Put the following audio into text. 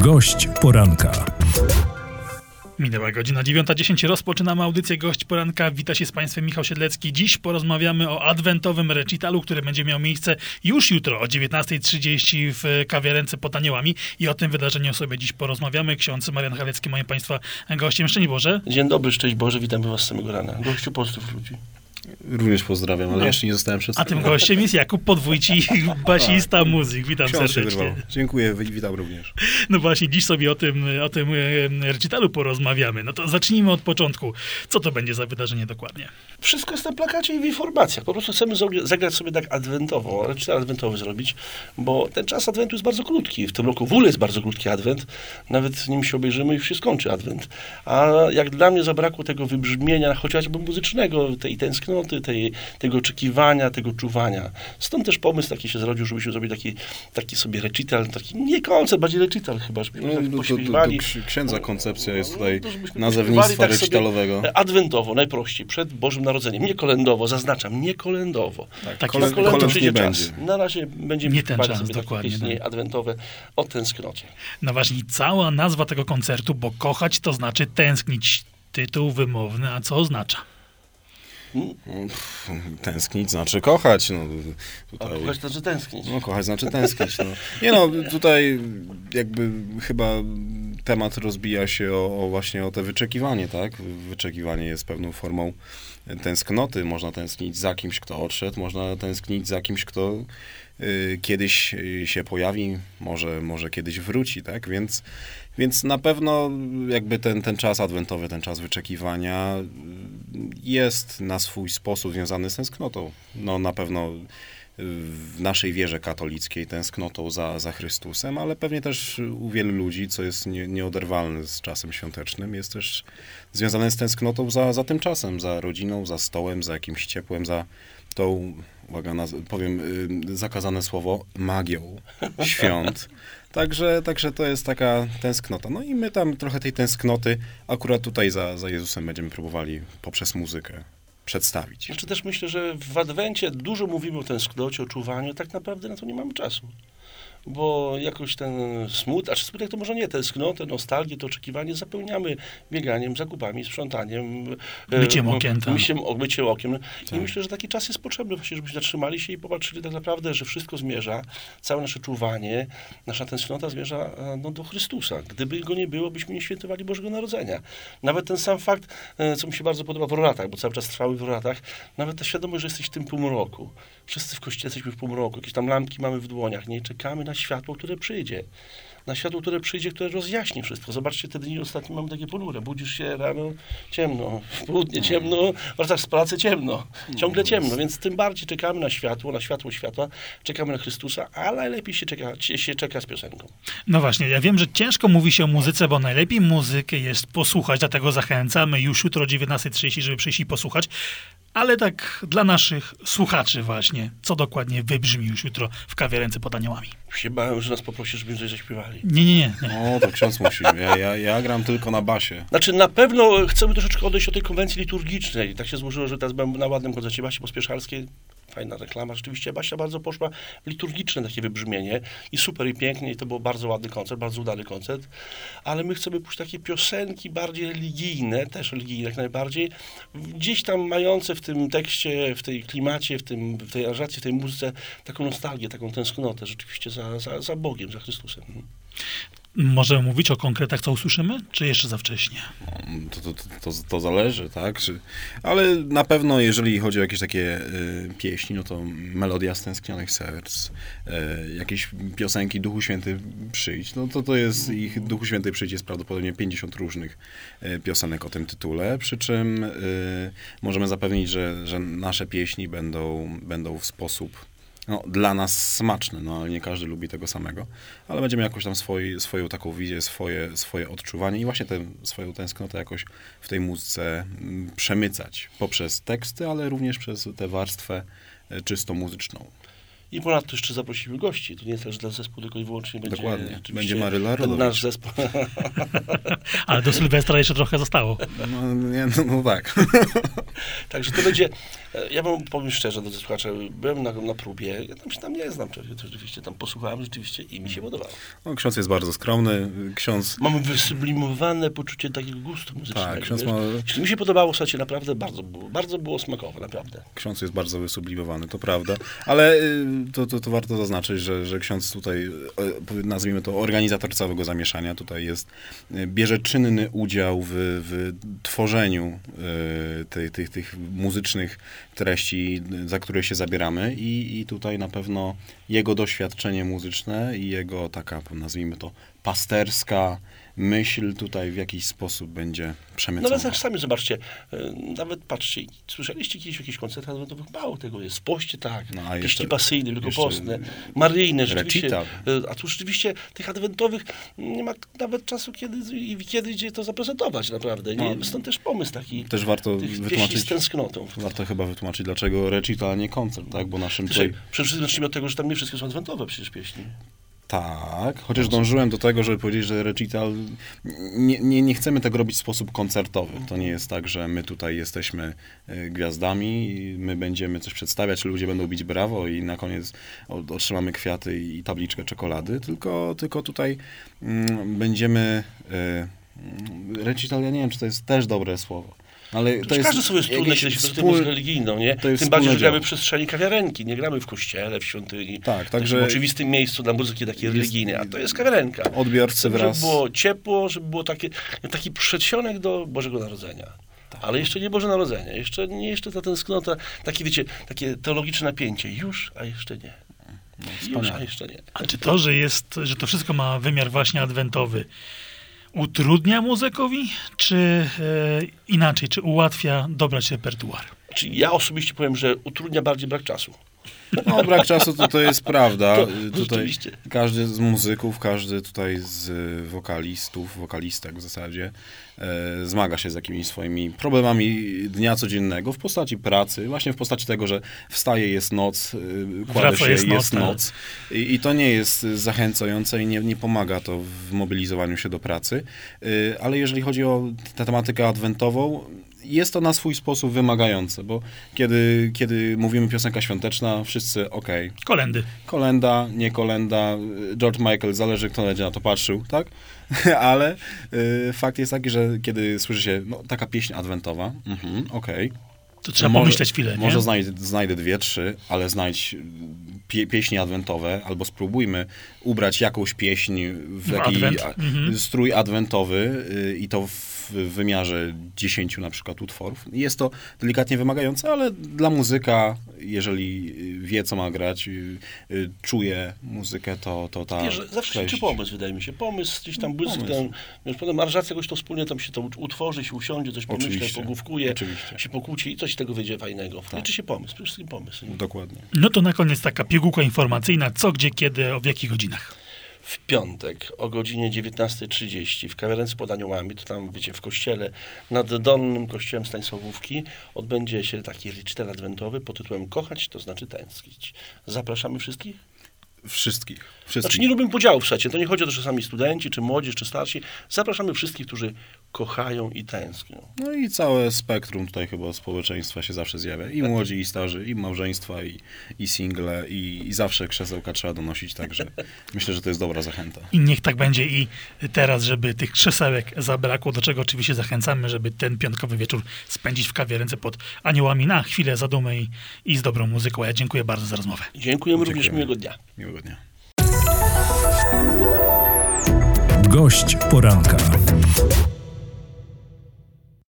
Gość poranka. Minęła godzina 9:10. Rozpoczynamy audycję Gość Poranka. Wita się z Państwem Michał Siedlecki. Dziś porozmawiamy o adwentowym recitalu, który będzie miał miejsce już jutro o 19:30 w kawiarence pod Aniołami. I o tym wydarzeniu sobie dziś porozmawiamy. Ksiądz Marian Halecki, moim Państwa gościem. Szczęść Boże. Dzień dobry, szczęść Boże, witamy Was z samego rana. Gościu pozdrów ludzi. Również pozdrawiam, ale jeszcze nie zostałem przedstawiony. A tym gościem jest Jakub Podwójci, basista, muzyk. Witam Ksiądz serdecznie. Dziękuję, witam również. No właśnie, dziś sobie o tym recitalu porozmawiamy. No to zacznijmy od początku. Co to będzie za wydarzenie dokładnie? Wszystko jest na plakacie i w informacjach. Po prostu chcemy zagrać sobie tak adwentowo, recital adwentowy zrobić, bo ten czas adwentu jest bardzo krótki. W tym roku w ogóle jest bardzo krótki adwent. Nawet nim się obejrzymy, już się skończy adwent. A jak dla mnie zabrakło tego wybrzmienia, chociażby muzycznego, tej tęsknoty, tego oczekiwania, tego czuwania. Stąd też pomysł taki się zrodził, żebyśmy zrobili taki sobie recital, taki nie koncert, bardziej recital chyba, żebyśmy tak pośpiewali. Księdza koncepcja jest tutaj żebyśmy nazewnictwa tak recitalowego. Adwentowo, najprościej, przed Bożym Narodzeniem. Nie kolędowo, zaznaczam, nie kolędowo. Tak, kolęd przyjdzie nie czas. będzie. Na razie będziemy Nie ten śpiewali czas, sobie dokładnie, takie pieśni adwentowe o tęsknocie. No właśnie, cała nazwa tego koncertu, bo kochać to znaczy tęsknić. Tytuł wymowny, a co oznacza? Tęsknić znaczy kochać. No, A kochać to znaczy tęsknić. No, kochać znaczy tęsknić. No. Nie no, tutaj jakby chyba temat rozbija się właśnie o te wyczekiwanie, tak? Wyczekiwanie jest pewną formą tęsknoty. Można tęsknić za kimś, kto odszedł, można tęsknić za kimś, kto kiedyś się pojawi, może kiedyś wróci, tak? Więc na pewno jakby ten czas adwentowy, ten czas wyczekiwania jest na swój sposób związany z tęsknotą. No na pewno w naszej wierze katolickiej tęsknotą za Chrystusem, ale pewnie też u wielu ludzi, co jest nieoderwalne z czasem świątecznym, jest też związane z tęsknotą za tym czasem, za rodziną, za stołem, za jakimś ciepłem, za tą, uwaga, powiem zakazane słowo, magią świąt. Także to jest taka tęsknota. No i my tam trochę tej tęsknoty akurat tutaj za Jezusem będziemy próbowali poprzez muzykę przedstawić. Znaczy też myślę, że w Adwencie dużo mówimy o tęsknocie, o czuwaniu, tak naprawdę na to nie mamy czasu. Bo jakoś ten smutek to może nie, tęsknotę, nostalgię, to oczekiwanie zapełniamy bieganiem, zakupami, sprzątaniem. Myciem okien. Myciem okien. Tak. I myślę, że taki czas jest potrzebny właśnie, żebyśmy zatrzymali się i popatrzyli tak naprawdę, że wszystko zmierza, całe nasze czuwanie, nasza tęsknota zmierza do Chrystusa. Gdyby Go nie było, byśmy nie świętowali Bożego Narodzenia. Nawet ten sam fakt, co mi się bardzo podoba w Roratach, bo cały czas trwały w Roratach, nawet ta świadomość, że jesteś w tym półmroku. Wszyscy w kościele jesteśmy w półmroku, jakieś tam lampki mamy w dłoniach, nie czekamy na światło, które przyjdzie. Na światło, które przyjdzie, które rozjaśni wszystko. Zobaczcie, te dni ostatnie mamy takie ponure. Budzisz się rano, ciemno, w południe ciemno, wracasz z pracy, ciemno. Ciągle ciemno, więc tym bardziej czekamy na światło światła, czekamy na Chrystusa, a najlepiej się czeka z piosenką. No właśnie, ja wiem, że ciężko mówi się o muzyce, bo najlepiej muzykę jest posłuchać, dlatego zachęcamy już jutro o 19:30, żeby przyjść i posłuchać. Ale tak dla naszych słuchaczy właśnie, co dokładnie wybrzmi już jutro w kawiarence pod Aniołami. Się bałem, że nas poprosisz, żebyśmy coś zaśpiewali. Nie. O, to ksiądz musi. Ja gram tylko na basie. Znaczy na pewno chcemy troszeczkę odejść od tej konwencji liturgicznej. Tak się złożyło, że teraz byłem na ładnym koncercie Basi Pospieszalskiej. Fajna reklama. Rzeczywiście Basia bardzo poszła w liturgiczne takie wybrzmienie i super i pięknie i to był bardzo ładny koncert, bardzo udany koncert. Ale my chcemy pójść takie piosenki bardziej religijne, też religijne jak najbardziej, gdzieś tam mające w tym tekście, w tej klimacie, w tej aranżacji, w tej muzyce taką nostalgię, taką tęsknotę rzeczywiście za Bogiem, za Chrystusem. Możemy mówić o konkretach, co usłyszymy, czy jeszcze za wcześnie? To zależy, tak? Ale na pewno, jeżeli chodzi o jakieś takie pieśni, no to Melodia stęsknionych serc, jakieś piosenki Duchu Święty przyjdź, no to jest ich Duchu Święty przyjdź jest prawdopodobnie 50 różnych piosenek o tym tytule, przy czym możemy zapewnić, że nasze pieśni będą w sposób dla nas smaczne, ale nie każdy lubi tego samego, ale będziemy jakoś tam swoją taką wizję, swoje odczuwanie i właśnie tę swoją tęsknotę jakoś w tej muzyce przemycać poprzez teksty, ale również przez tę warstwę czysto muzyczną. I ponadto jeszcze zaprosimy gości. To nie jest tak, że dla zespołu tylko i wyłącznie będzie... Dokładnie. oczywiście Będzie Maryla ten Rodowicz. nasz zespół. Ale do Sylwestra jeszcze trochę zostało. No tak. Także to będzie... Ja wam powiem szczerze, drodzy słuchacze, byłem na próbie, ja tam się tam nie znam, rzeczywiście tam posłuchałem rzeczywiście i mi się podobało. No, ksiądz jest bardzo skromny. Ksiądz... Mamy wysublimowane poczucie takiego gustu muzycznego. Tak, ksiądz wiesz? ma... Jeśli mi się podobało, słuchajcie, naprawdę bardzo było smakowe, naprawdę. Ksiądz jest bardzo wysublimowany, to prawda. Ale to warto zaznaczyć, że ksiądz tutaj, nazwijmy to, organizator całego zamieszania, tutaj jest, bierze czynny udział w tworzeniu tych muzycznych treści, za które się zabieramy i tutaj na pewno jego doświadczenie muzyczne i jego taka, nazwijmy to, pasterska myśl tutaj w jakiś sposób będzie przemycona. Nawet sami zobaczcie, nawet patrzcie, słyszeliście kiedyś w jakichś koncertach adwentowych? Mało tego jest. W poście tak, No, a pieśni jeszcze- pasyjne, wielkopostne, jeszcze maryjne, rzeczywiście. recital. A tu rzeczywiście tych adwentowych nie ma nawet czasu, kiedy idzie to zaprezentować naprawdę. Nie? No. Stąd też pomysł taki Też warto tych pieśni z wytłumaczyć, tęsknotą. warto chyba wytłumaczyć, dlaczego recital, a nie koncert, tak? Bo naszym tutaj... Przede wszystkim zacznijmy od tego, że tam nie wszystkie są adwentowe przecież pieśni. Tak, chociaż dążyłem do tego, żeby powiedzieć, że recital, nie chcemy tego robić w sposób koncertowy. To nie jest tak, że my tutaj jesteśmy gwiazdami i my będziemy coś przedstawiać, ludzie będą bić brawo i na koniec otrzymamy kwiaty i tabliczkę czekolady, tylko tutaj będziemy... Recital, ja nie wiem, czy to jest też dobre słowo. Ale to jest każdy sobie jest trudny, kiedy się prezentuje muzykę religijną, nie? to jest Tym bardziej, że wspólne gramy w dzieło. przestrzeni kawiarenki, nie gramy w kościele, w świątyni. Tak, w także takim oczywistym miejscu dla muzyki takiej religijnej, a to jest kawiarenka. odbiorcy wraz... Żeby było ciepło, żeby było taki przedsionek do Bożego Narodzenia. Ale jeszcze nie Boże Narodzenie, jeszcze ta tęsknota, wiecie, takie teologiczne napięcie. Już, a jeszcze nie. Już, a jeszcze nie. A czy to, że to wszystko ma wymiar właśnie adwentowy, utrudnia muzykowi, czy inaczej, czy ułatwia dobrać repertuar? Czyli ja osobiście powiem, że utrudnia bardziej brak czasu. No, brak czasu to jest prawda. To Tutaj rzeczywiście. każdy z muzyków, każdy tutaj z wokalistek w zasadzie zmaga się z jakimiś swoimi problemami dnia codziennego w postaci pracy, właśnie w postaci tego, że wstaje, jest noc, kładę się, jest noc. I to nie jest zachęcające i nie pomaga to w mobilizowaniu się do pracy. Ale jeżeli chodzi o tę tematykę adwentową, jest to na swój sposób wymagające, bo kiedy mówimy piosenka świąteczna, wszyscy okej. Kolendy. Kolenda, nie kolenda, George Michael, zależy kto będzie na to patrzył, tak? Ale fakt jest taki, że kiedy słyszy się taka pieśń adwentowa, okej. To trzeba pomyśleć chwilę, nie? Może znajdę 2, 3, ale znajdź pieśni adwentowe, albo spróbujmy ubrać jakąś pieśń w jakiś strój adwentowy i to w wymiarze 10 na przykład utworów. Jest to delikatnie wymagające, ale dla muzyka, jeżeli wie, co ma grać, czuje muzykę, to ta Wiesz, zawsze się liczy pomysł, wydaje mi się. Pomysł, gdzieś tam błysk, potem aranżacja jakoś to wspólnie tam się to utworzy, się usiądzie, coś pomyśle, pogłówkuje, się pokłóci i coś z tego wyjdzie fajnego. Liczy się pomysł, przede wszystkim pomysł. Dokładnie. No to na koniec taka pigułka informacyjna, co, gdzie, kiedy, w jakich godzinach? W piątek o godzinie 19:30 w kawiarence pod Aniołami, to tam, wiecie, w kościele, nad Dolnym Kościołem Stanisławówki, odbędzie się taki recital adwentowy pod tytułem Kochać, to znaczy tęsknić. Zapraszamy wszystkich? Wszystkich. Znaczy nie lubimy podziałów, słuchajcie, to nie chodzi o to, że sami studenci, czy młodzież, czy starsi. Zapraszamy wszystkich, którzy kochają i tęsknią. No i całe spektrum tutaj chyba społeczeństwa się zawsze zjawia. I młodzi, i starzy, i małżeństwa, i single, i zawsze krzesełka trzeba donosić, także myślę, że to jest dobra zachęta. I niech tak będzie i teraz, żeby tych krzesełek zabrakło, do czego oczywiście zachęcamy, żeby ten piątkowy wieczór spędzić w kawiarence pod Aniołami na chwilę zadumy i z dobrą muzyką. Ja dziękuję bardzo za rozmowę. Dziękujemy również, miłego dnia. Miłego dnia. Gość poranka.